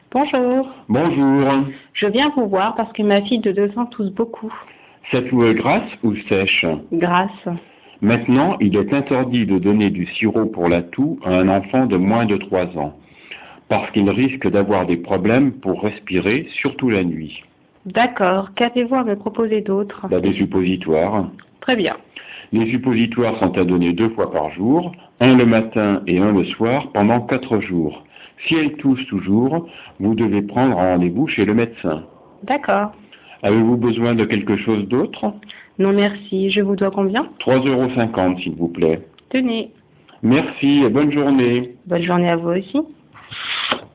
Bonjour, Bonjour. je viens vous voir parce que ma fille de 2 ans tousse beaucoup. Cette toux est grasse ou sèche? Grasse. Maintenant, il est interdit de donner du sirop pour la toux à un enfant de moins de 3 ans, parce qu'il risque d'avoir des problèmes pour respirer, surtout la nuit. D'accord, qu'avez-vous à me proposer d'autre? Des suppositoires. Très bien. Les suppositoires sont à donner 2 fois par jour, un le matin et un le soir pendant 4 jours. Si elle tousse toujours, vous devez prendre un rendez-vous chez le médecin. D'accord. Avez-vous besoin de quelque chose d'autre? Non merci, je vous dois combien? 3,50 € s'il vous plaît. Tenez. Merci et bonne journée. Bonne journée à vous aussi.